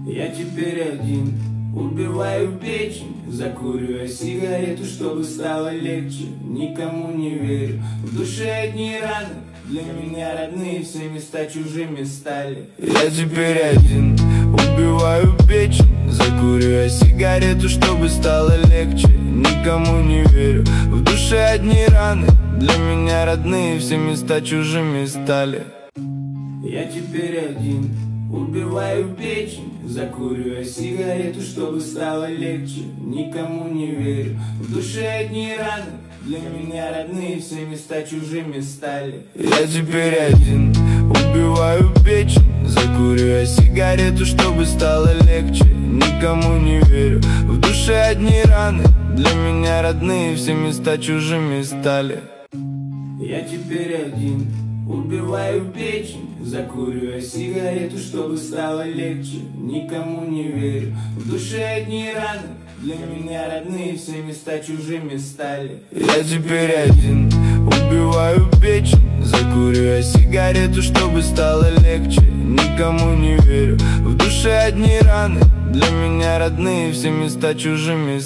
Я теперь один, убиваю печень, закуривая сигарету, чтобы стало легче. Никому не верю, в душе одни раны, для меня родные, все места чужими стали. Я теперь один, убиваю печень, закуривая сигарету, чтобы стало легче. Никому не верю, в душе одни раны, для меня родные, все места чужими стали. Я теперь один, убиваю печень, закуривая сигарету, чтобы стало легче. Никому не верю, в душе одни раны, для меня родные, все места чужими стали. Я теперь один, убиваю печень, закуривая сигарету, чтобы стало легче. Никому не верю, в душе одни раны, для меня родные, все места чужими стали. Я теперь один, убиваю печень, закуривая сигарету, чтобы стало легче. Никому не верю, в душе одни раны, для меня родные, все места чужими стали. Я теперь один, убиваю печень, закуривая сигарету, чтобы стало легче. Никому не верю, в душе одни раны, для меня родные, все места чужими стали.